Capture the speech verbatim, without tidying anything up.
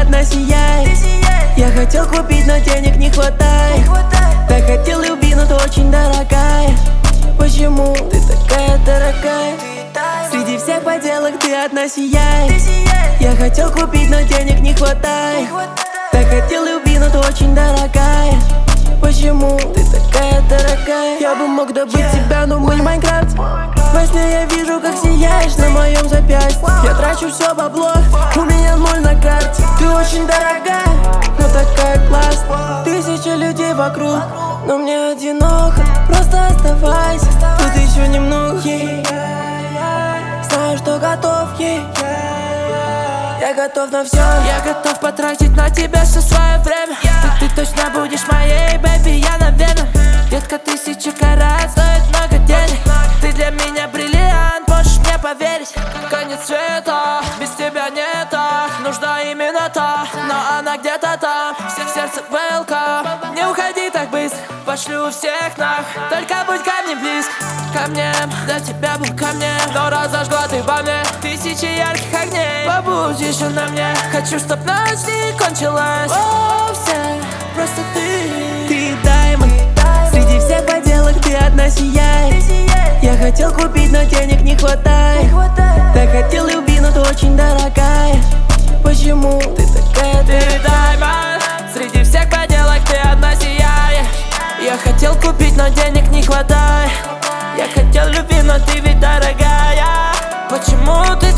одна сияешь. Я хотел купить, но денег не хватает. Так хотел любви, но ты очень дорогая. Почему ты такая дорогая? Среди всех поделок ты одна сияешь. Я хотел купить, но денег не хватает. Так хотел любви, но ты очень дорогая. Почему ты такая дорогая? Я бы мог добыть тебя, но мы не Майнкрафт. Во сне я вижу, как сияешь на моем запястье. Я трачу все бабло, у меня ноль на карте. Ты очень дорогая, но такая классная. Тысячи людей вокруг, но мне одиноко. Просто оставайся, тут еще немного. Знаю, что готов, я готов на все. Я готов потратить на тебя все свое время. Ты, ты точно будешь моей, бэйби, я наверное. Детка, тысяча карат стоит много денег. Ты для меня бриллиант, можешь мне поверить. Конец света, без тебя нет. Нужна именно та, но она где-то там. Всех в сердце welcome. Не уходи так быстро, пошлю всех нах. Только будь ко мне близко, ко мне. Для тебя был ко мне, но разожгла ты во мне тысячи ярких огней. Побудь еще на мне, хочу, чтоб ночь не кончилась. О, все, просто ты. Ты даймонд, среди всех поделок ты одна сияешь. Я хотел купить, но денег не хватает. Так хотел любви, но ты очень дорогая. Почему ты такая? Ты даймонд, среди всех поделок ты одна сияешь. Я хотел купить, но денег не хватает. Я хотел любви, но ты ведь дорогая. Почему ты